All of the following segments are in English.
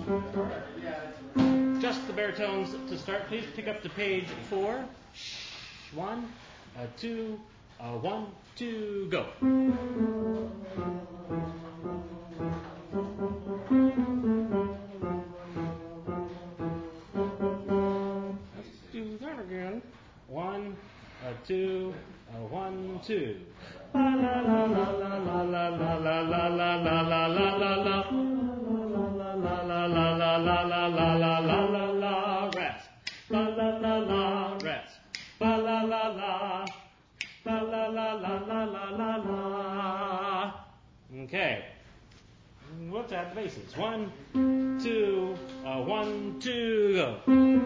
Just the baritones to start, please. Pick up to page 4. 1, 2, 1, 2, go. Let's do that again. 1, 2, 1, 2. La la la la la la la la la la la la la la la. La la la la la la la la la la la. Rest. La la la la. Rest. La la la la. La la la la la la la la. Okay. Let's add the bases. 1, 2, 1, 2, go.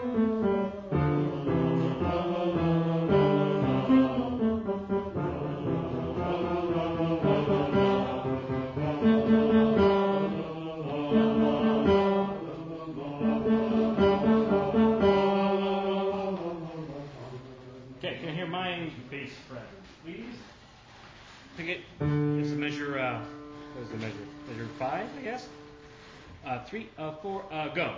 Okay, can I hear my bass spread, please? Pick it. It's a measure. What is the measure? Measure 5, I guess. 3, 4, go.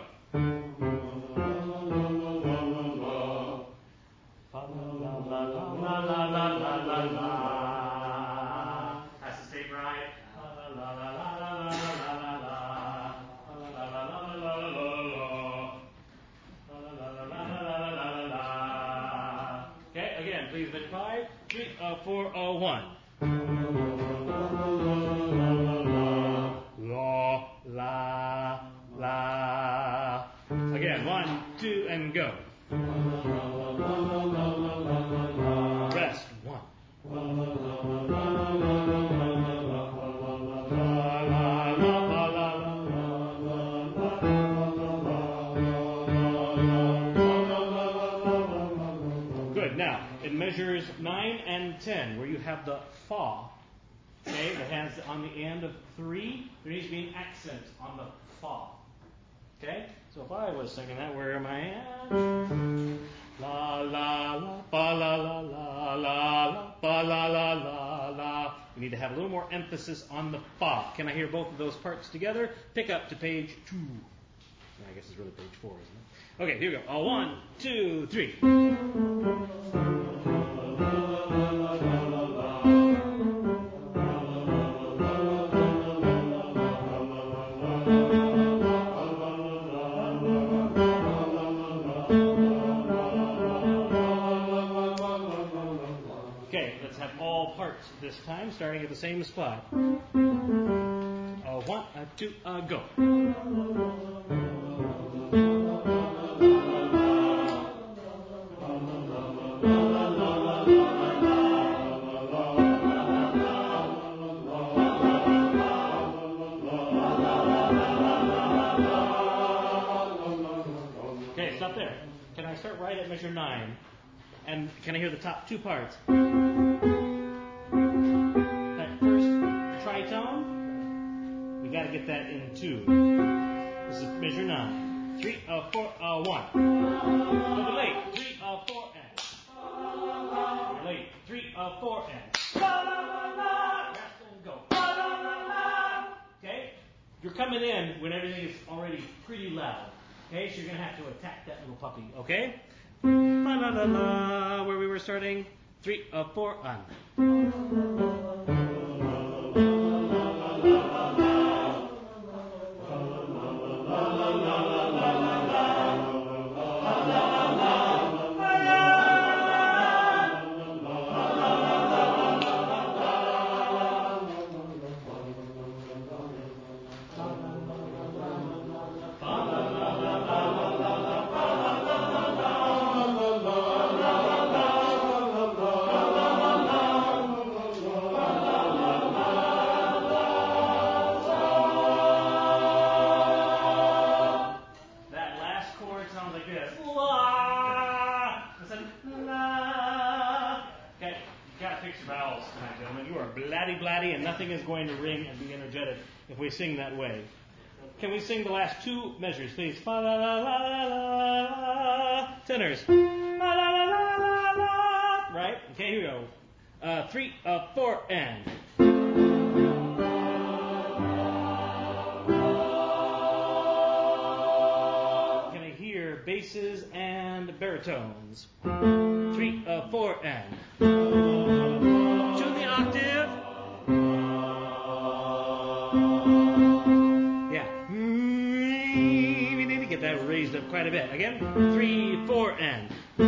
Has to stay right. Okay, again, please measure 5, 3, 4, 1. La, la. Again, 1, 2, and go. Rest, 1. Good, now, it measures 9 and 10, where you have the fa. Okay, that has on the end of 3, there needs to be an accent on the fa. Okay, so if I was singing that, where am I at? La la la, ba la la la la la, ba la la la la. We need to have a little more emphasis on the fa. Can I hear both of those parts together? Pick up to page 2. I guess it's really page 4, isn't it? Okay, here we go. 1, 2, 3. Okay, let's have all parts this time, starting at the same spot. 1, 2, go. Okay, stop there. Can I start right at measure 9? And can I hear the top 2 parts? That first tritone, we got to get that in 2. This is measure 9. 3, 4, 1. Double late. 3, 4, and. Late. 3, 4, and. Rest and go. Okay? You're coming in when everything is already pretty loud. Okay? So you're going to have to attack that little puppy. Okay? La la la la, where we were starting. 3, 4, on. Blatty, and nothing is going to ring and be energetic if we sing that way. Can we sing the last 2 measures, please? Fa la la la la la. Tenors. La la la la la la. Right? Okay, here we go. 3, 4, and. baritones. 3, 4, and. Tune the octave. Yeah. We need to get that raised up quite a bit. Again. 3, 4, and.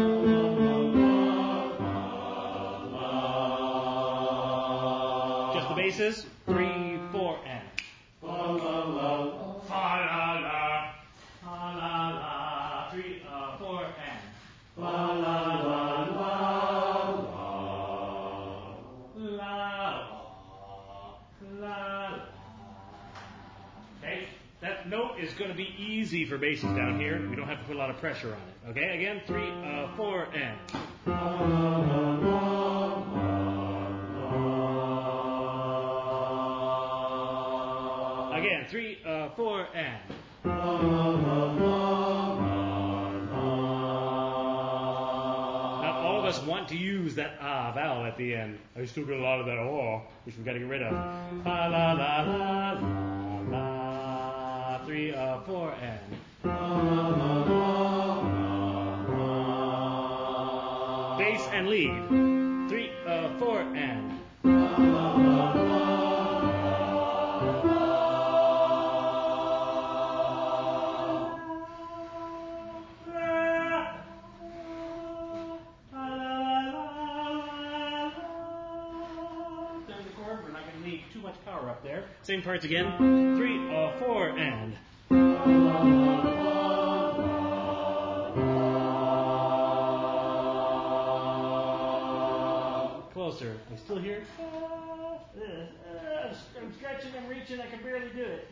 Just the basses. 3, 4, and. Fa la la, fa la la, fa la la. 3, 4, and. La la la la la la. Okay, that note is going to be easy for basses down here. We don't have to put a lot of pressure on it. Okay, again, 3, 4, and. Again, 3, 4, and. Now, all of us want to use that vowel at the end. I still get a lot of that which we've got to get rid of. La la la la la. 3, 4, and. Bass and lead. 3, 4, and. Too much power up there. Same parts again. 3, 4, and. Closer. Are you still here? I'm stretching, I'm reaching, I can barely do it.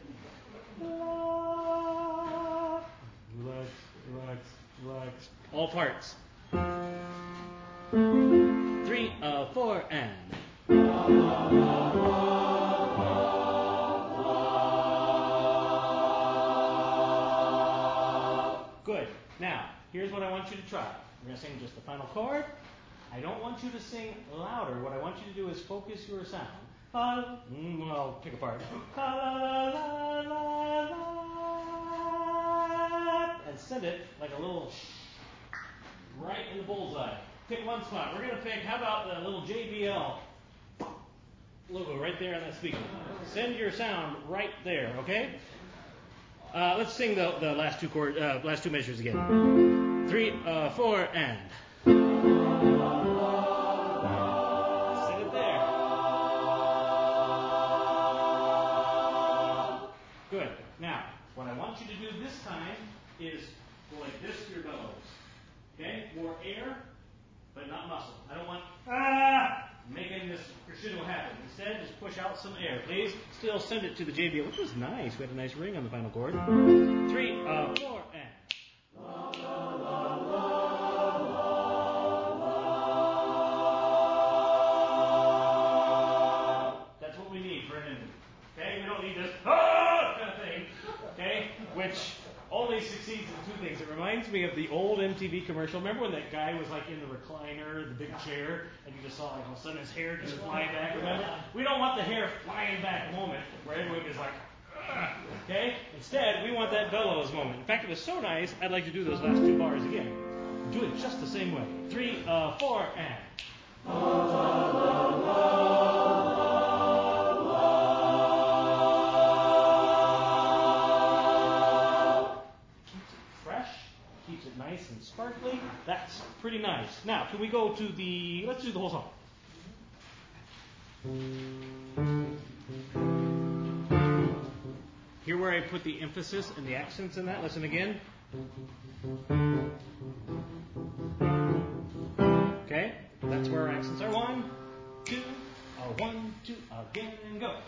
Relax, relax, relax. All parts. 3, 4, and. Good. Now, here's what I want you to try. We're going to sing just the final chord. I don't want you to sing louder. What I want you to do is focus your sound. Well, pick apart. And send it like a little right in the bullseye. Pick one spot. We're going to pick, how about the little JBL logo right there on that speaker. Send your sound right there, okay? Let's sing the last two measures again. 3, 4, and. Send it there. Good. Now, what I want you to do this time is go like this to your bellows. Okay? More air, but not muscle. I don't want making this crescendo happen. Instead, just push out some air, please. Still send it to the JBL, which was nice. We had a nice ring on the final chord. 3, 4, and. That's what we need for an ending. Okay? We don't need this kind of thing. Okay? Which only succeeds in two things. It reminds me of the old MTV commercial. Remember when that guy was like in the recliner, the big chair, and you just saw like all of a sudden his hair just flying back? Remember? We don't want the hair flying back moment where everyone is like, ugh. Okay? Instead, we want that bellows moment. In fact, it was so nice, I'd like to do those last two bars again. Do it just the same way. 3, 4, and. Keeps it nice and sparkly. That's pretty nice. Now, can we go to let's do the whole song. Here where I put the emphasis and the accents in that. Listen again. Okay? That's where our accents are. 1, 2, 1, 2, again, and go.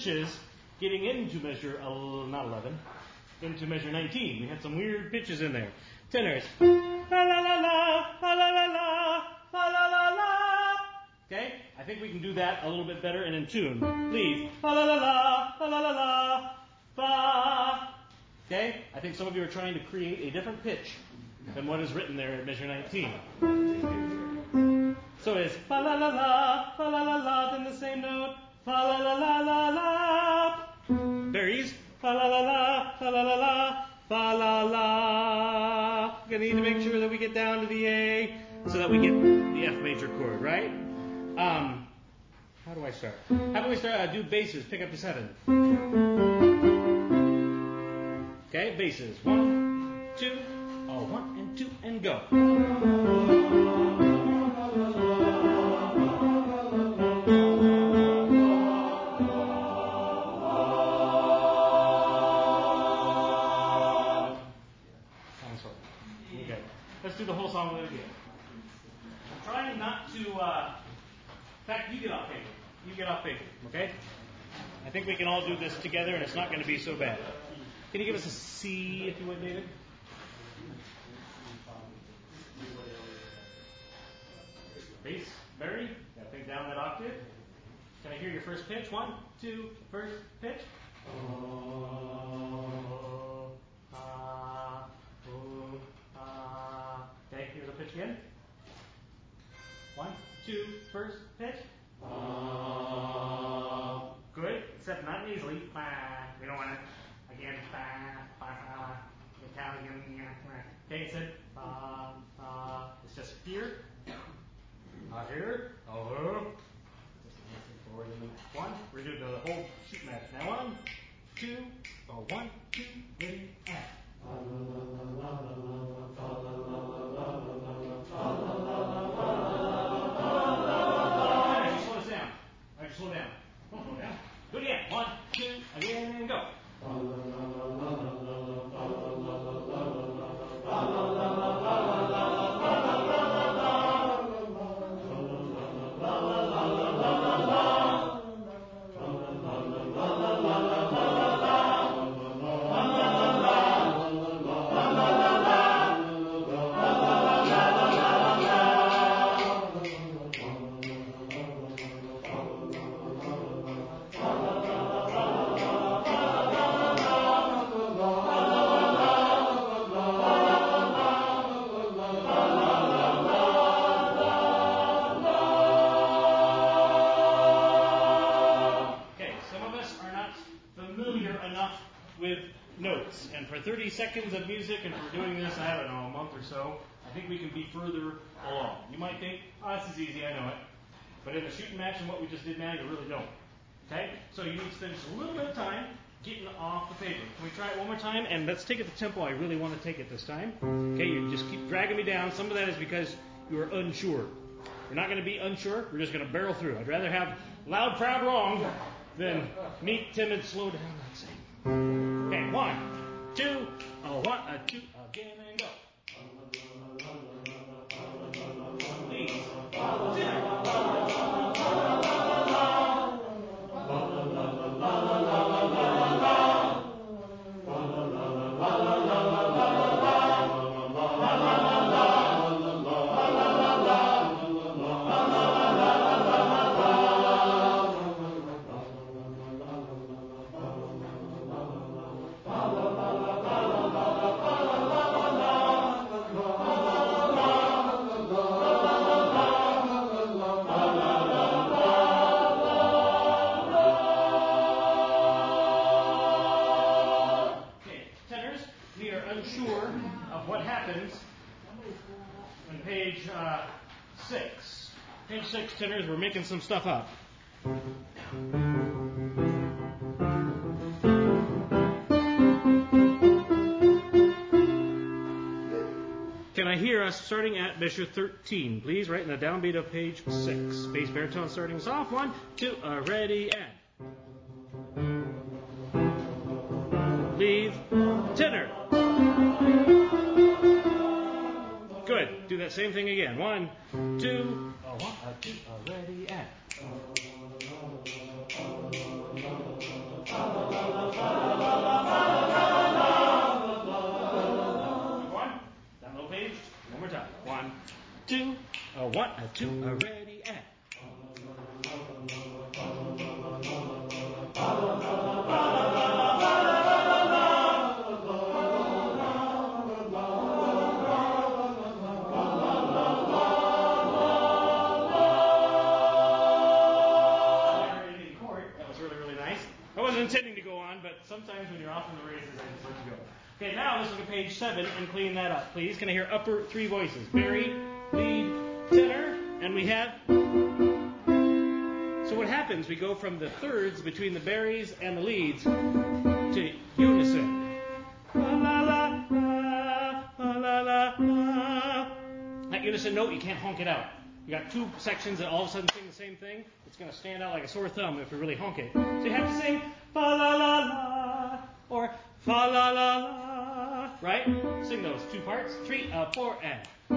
pitches getting into measure, not 11, into measure 19. We had some weird pitches in there. Tenors. La la la la, la la la la, la la la la. Okay? I think we can do that a little bit better and in tune. Please. La la la la, la la la la, fa. Okay? I think some of you are trying to create a different pitch than what is written there at measure 19. So it's fa la la la, fa la la la, then the same note, fa la la la la la. Very easy. Fa la la la, fa la la la, fa la la. We're going to need to make sure that we get down to the A so that we get the F major chord, right? How do I start? How do we start? Do basses. Pick up the 7. Okay, basses. 1, 2, 1 and 2 and go. Okay, let's do the whole song with it again. I'm trying not to. In fact, you get off paper. You get off paper. Okay. I think we can all do this together, and it's not going to be so bad. Can you give us a C, if you would, David? Bass, Barry, got to take down that octave. Can I hear your first pitch? 1, 2, first pitch. Okay, here's the pitch again. 1, 2, first pitch. Good, except not easily. We don't want it. Again, okay, it said, it's just here, here, forward and 1. We're doing the whole sheet match. Now 1, 2, 1, 2, ready, and. Slow us down. Slow down. Don't slow down. Do it again. 1, 2, again, and go. And for 30 seconds of music, and for doing this, I don't know, a month or so, I think we can be further along. You might think, this is easy, I know it. But in a shooting match and what we just did now, you really don't. Okay? So you need to spend just a little bit of time getting off the paper. Can we try it one more time? And let's take it the tempo I really want to take it this time. Okay, you just keep dragging me down. Some of that is because you are unsure. We're not going to be unsure. We're just going to barrel through. I'd rather have loud, proud, wrong than neat, timid, slow down, not sing. Okay, 1, 2, 1, 2, again and go. Please. Unsure of what happens on page 6. Page 6, tenors, we're making some stuff up. Can I hear us starting at measure 13, please? Right in the downbeat of page 6. Bass baritone starting us off. 1, 2, ready, and. Leave, tenor. Good. Do that same thing again. 1, 2, 1, 2, ready, and. 1, a 2, a ready, and. I wasn't intending to go on, but sometimes when you're off in the races, I just let you go. Okay, now let's look at page 7 and clean that up, please. Can I hear upper 3 voices? Bari, lead, tenor, and we have... So what happens, we go from the thirds between the baris and the leads to unison. La, la, la, la, la, la, la. That unison note, you can't honk it out. You got 2 sections that all of a sudden sing the same thing. It's going to stand out like a sore thumb if we really honk it. So you have to sing fa la la la or fa la la la, right? Sing those 2 parts. 3, 4, and fa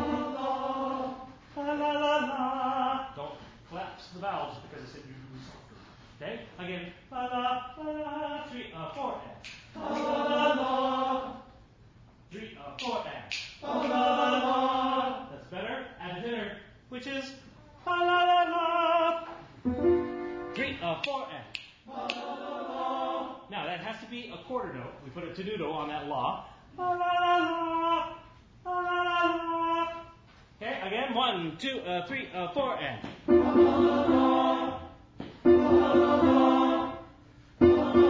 la la la. Don't collapse the vowels because I said you do softer. Okay? Again, fa la la. 3, 4, and fa la la. 3, 4, and fa la la. That's better. Add a tenor, which is fa la la la. 3, 4, and fa la la la. Now that has to be a quarter note. We put a tenuto on that la. Fa la la la. Fa la la la. Okay, again. 1, 2, 3, 4, and fa la la la. Fa la la la. Fa la la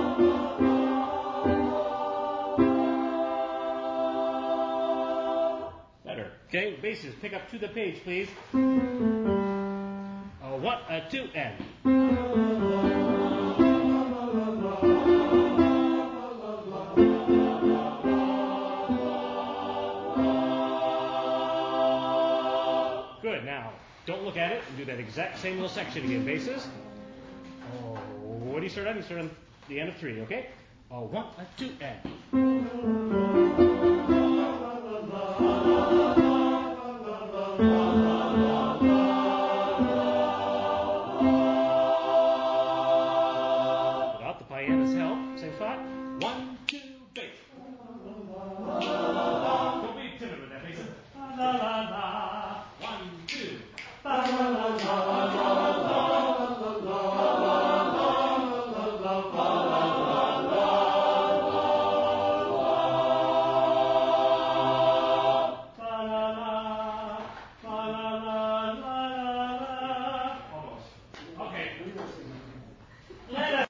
la. Better. Okay, basses. Pick up to the page, please. 1, 2, and. Good. Now, don't look at it and do that exact same little section again. Basses. What do you start on? You start on the end of 3, okay? 1, 2, and. Without the piano's help, same spot. 1,